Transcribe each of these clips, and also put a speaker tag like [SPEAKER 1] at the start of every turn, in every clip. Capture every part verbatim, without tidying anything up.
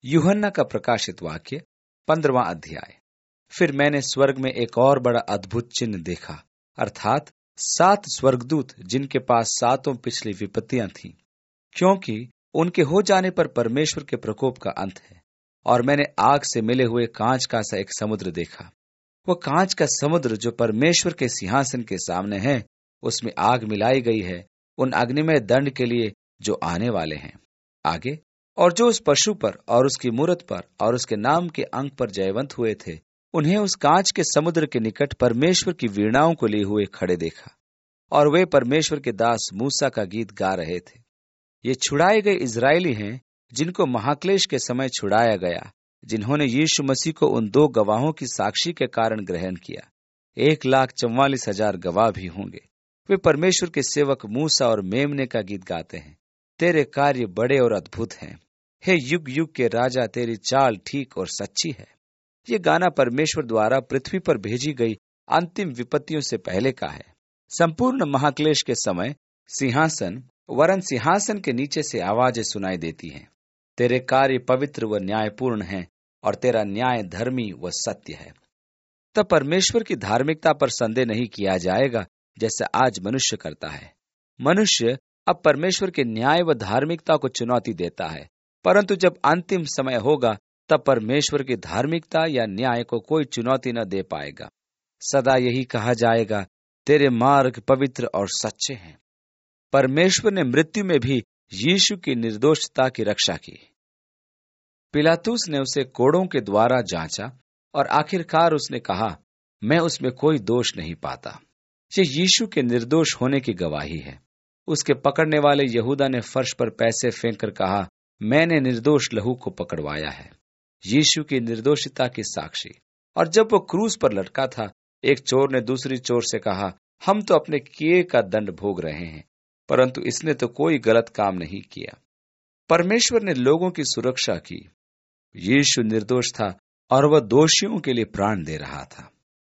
[SPEAKER 1] यूहन्ना का प्रकाशित वाक्य पंद्रहवां अध्याय। फिर मैंने स्वर्ग में एक और बड़ा अद्भुत चिन्ह देखा, अर्थात सात स्वर्गदूत जिनके पास सातों पिछली विपत्तियां थीं, क्योंकि उनके हो जाने पर परमेश्वर के प्रकोप का अंत है। और मैंने आग से मिले हुए कांच का सा एक समुद्र देखा। वह कांच का समुद्र जो परमेश्वर के सिंहासन के सामने है, उसमें आग मिलाई गई है उन अग्निमय दंड के लिए जो आने वाले हैं। आगे, और जो उस पशु पर और उसकी मूरत पर और उसके नाम के अंक पर जयवंत हुए थे, उन्हें उस कांच के समुद्र के निकट परमेश्वर की वीणाओं को लिए हुए खड़े देखा, और वे परमेश्वर के दास मूसा का गीत गा रहे थे। ये छुड़ाए गए इजरायली हैं जिनको महाक्लेश के समय छुड़ाया गया, जिन्होंने यीशु मसीह को उन दो गवाहों की साक्षी के कारण ग्रहण किया। एक लाख चौवालीस हजार गवाह भी होंगे। वे परमेश्वर के सेवक मूसा और मेमने का गीत गाते हैं। तेरे कार्य बड़े और अद्भुत हैं, हे युग युग के राजा, तेरी चाल ठीक और सच्ची है। ये गाना परमेश्वर द्वारा पृथ्वी पर भेजी गई अंतिम विपत्तियों से पहले का है। संपूर्ण महाक्लेश के समय सिंहासन वरन सिंहासन के नीचे से आवाजें सुनाई देती हैं। तेरे कार्य पवित्र व न्यायपूर्ण हैं, और तेरा न्याय धर्मी व सत्य है। तब परमेश्वर की धार्मिकता पर संदेह नहीं किया जाएगा, जैसे आज मनुष्य करता है। मनुष्य अब परमेश्वर के न्याय व धार्मिकता को चुनौती देता है, परंतु जब अंतिम समय होगा तब परमेश्वर की धार्मिकता या न्याय को कोई चुनौती न दे पाएगा। सदा यही कहा जाएगा, तेरे मार्ग पवित्र और सच्चे हैं। परमेश्वर ने मृत्यु में भी यीशु की निर्दोषता की रक्षा की। पिलातुस ने उसे कोड़ों के द्वारा जांचा और आखिरकार उसने कहा, मैं उसमें कोई दोष नहीं पाता। ये यीशु के निर्दोष होने की गवाही है। उसके पकड़ने वाले यहूदा ने फर्श पर पैसे फेंककर कहा, मैंने निर्दोष लहू को पकड़वाया है। यीशु की निर्दोषिता की साक्षी। और जब वो क्रूस पर लटका था, एक चोर ने दूसरी चोर से कहा, हम तो अपने किए का दंड भोग रहे हैं, परंतु इसने तो कोई गलत काम नहीं किया। परमेश्वर ने लोगों की सुरक्षा की। यीशु निर्दोष था और वह दोषियों के लिए प्राण दे रहा था।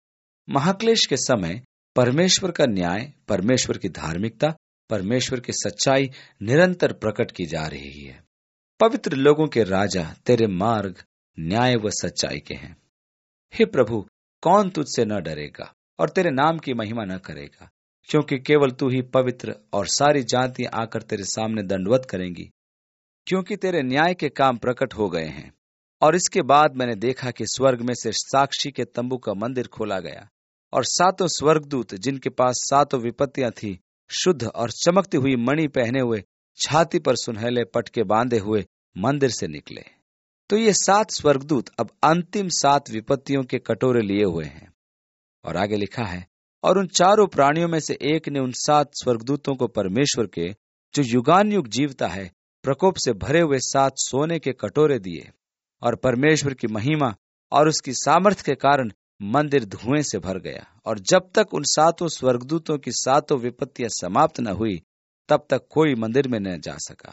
[SPEAKER 1] महाक्लेश के समय परमेश्वर का न्याय, परमेश्वर की धार्मिकता, परमेश्वर की सच्चाई निरंतर प्रकट की जा रही है। पवित्र लोगों के राजा, तेरे मार्ग न्याय व सच्चाई के हैं। हे प्रभु, कौन तुझसे न डरेगा और तेरे नाम की महिमा न करेगा, क्योंकि केवल तू ही पवित्र, और सारी जातियां आकर तेरे सामने दंडवत करेंगी, क्योंकि तेरे न्याय के काम प्रकट हो गए हैं। और इसके बाद मैंने देखा कि स्वर्ग में से साक्षी के तंबू का मंदिर खोला गया, और सातों स्वर्गदूत जिनके पास सातों विपत्तियां थी, शुद्ध और चमकती हुई मणि पहने हुए, छाती पर सुनहले पटके बांधे हुए मंदिर से निकले। तो ये सात स्वर्गदूत अब अंतिम सात विपत्तियों के कटोरे लिए हुए हैं। और आगे लिखा है, और उन चारों प्राणियों में से एक ने उन सात स्वर्गदूतों को परमेश्वर के, जो युगान युग जीवता है, प्रकोप से भरे हुए सात सोने के कटोरे दिए। और परमेश्वर की महिमा और उसकी सामर्थ्य के कारण मंदिर धुएं से भर गया। और जब तक उन सातों स्वर्गदूतों की सातों विपत्तियां समाप्त न हुई, तब तक कोई मंदिर में न जा सका।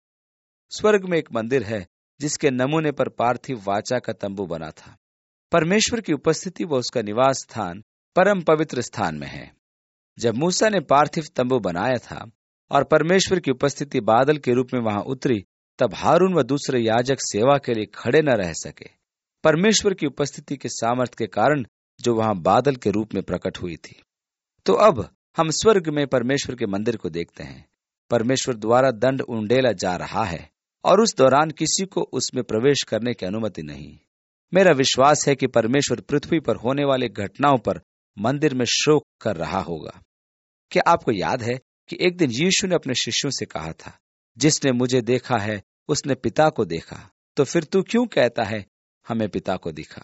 [SPEAKER 1] स्वर्ग में एक मंदिर है जिसके नमूने पर पार्थिव वाचा का तंबू बना था। परमेश्वर की उपस्थिति व उसका निवास स्थान परम पवित्र स्थान में है। जब मूसा ने पार्थिव तंबू बनाया था और परमेश्वर की उपस्थिति बादल के रूप में वहां उतरी, तब हारून व दूसरे याजक सेवा के लिए खड़े न रह सके, परमेश्वर की उपस्थिति के सामर्थ्य के कारण जो वहां बादल के रूप में प्रकट हुई थी। तो अब हम स्वर्ग में परमेश्वर के मंदिर को देखते हैं। परमेश्वर द्वारा दंड उंडेला जा रहा है, और उस दौरान किसी को उसमें प्रवेश करने की अनुमति नहीं। मेरा विश्वास है कि परमेश्वर पृथ्वी पर होने वाली घटनाओं पर मंदिर में शोक कर रहा होगा। क्या आपको याद है कि एक दिन यीशु ने अपने शिष्यों से कहा था, जिसने मुझे देखा है उसने पिता को देखा, तो फिर तू क्यों कहता है हमें पिता को दिखा?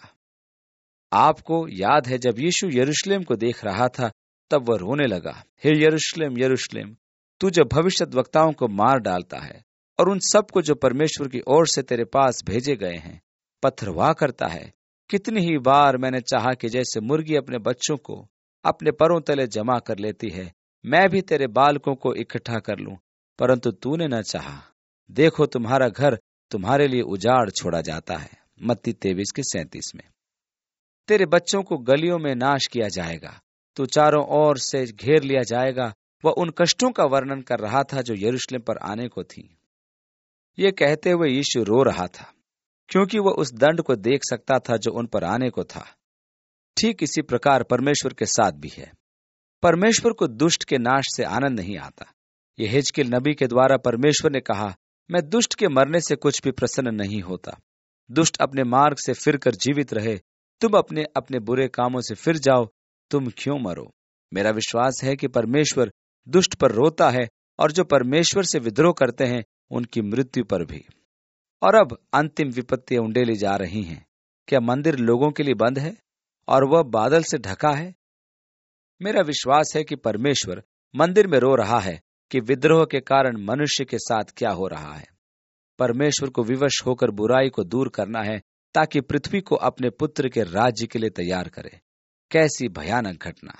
[SPEAKER 1] आपको याद है जब यीशु यरूशलेम को देख रहा था, तब वह रोने लगा, हे यरूशलेम यरूशलेम, तू जो भविष्यद्वक्ताओं को मार डालता है और उन सब को जो परमेश्वर की ओर से तेरे पास भेजे गए हैं पत्थरवाह करता है। कितनी ही बार मैंने चाहा कि जैसे मुर्गी अपने बच्चों को अपने परों तले जमा कर लेती है, मैं भी तेरे बालकों को इकट्ठा कर लूं, परंतु तूने न चाहा। देखो, तुम्हारा घर तुम्हारे लिए उजाड़ छोड़ा जाता है। मत्ती तेईस के सैंतीस में। तेरे बच्चों को गलियों में नाश किया जाएगा, तू चारों ओर से घेर लिया जाएगा। वह उन कष्टों का वर्णन कर रहा था जो यरूशलेम पर आने को थी। ये कहते हुए यीशु रो रहा था, क्योंकि वह उस दंड को देख सकता था जो उन पर आने को था। ठीक इसी प्रकार परमेश्वर के साथ भी है। परमेश्वर को दुष्ट के नाश से आनंद नहीं आता। यह हिजकिय्याह नबी के द्वारा परमेश्वर ने कहा, मैं दुष्ट के मरने से कुछ भी प्रसन्न नहीं होता। दुष्ट अपने मार्ग से फिरकर जीवित रहे, तुम अपने अपने बुरे कामों से फिर जाओ, तुम क्यों मरो। मेरा विश्वास है कि परमेश्वर दुष्ट पर रोता है और जो परमेश्वर से विद्रोह करते हैं उनकी मृत्यु पर भी। और अब अंतिम विपत्तियां उंडेली जा रही हैं। क्या मंदिर लोगों के लिए बंद है और वह बादल से ढका है? मेरा विश्वास है कि परमेश्वर मंदिर में रो रहा है कि विद्रोह के कारण मनुष्य के साथ क्या हो रहा है। परमेश्वर को विवश होकर बुराई को दूर करना है ताकि पृथ्वी को अपने पुत्र के राज्य के लिए तैयार करे। कैसी भयानक घटना।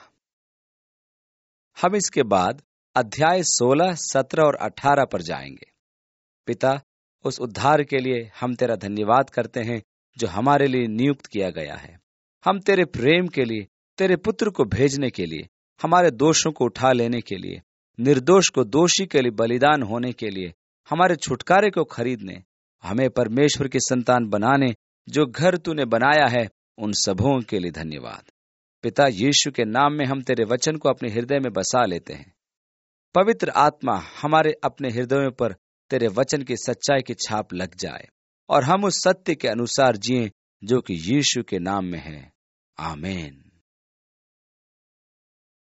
[SPEAKER 1] हम इसके बाद अध्याय सोलह, सत्रह और अठारह पर जाएंगे। पिता, उस उद्धार के लिए हम तेरा धन्यवाद करते हैं जो हमारे लिए नियुक्त किया गया है। हम तेरे प्रेम के लिए, तेरे पुत्र को भेजने के लिए, हमारे दोषों को उठा लेने के लिए, निर्दोष को दोषी के लिए बलिदान होने के लिए, हमारे छुटकारे को खरीदने, हमें परमेश्वर की संतान बनाने, जो घर तूने बनाया है, उन सबों के लिए धन्यवाद। पिता, यीशु के नाम में हम तेरे वचन को अपने हृदय में बसा लेते हैं। पवित्र आत्मा हमारे अपने हृदयों पर तेरे वचन की सच्चाई की छाप लग जाए और हम उस सत्य के अनुसार जिएं जो कि यीशु के नाम में है। आमीन।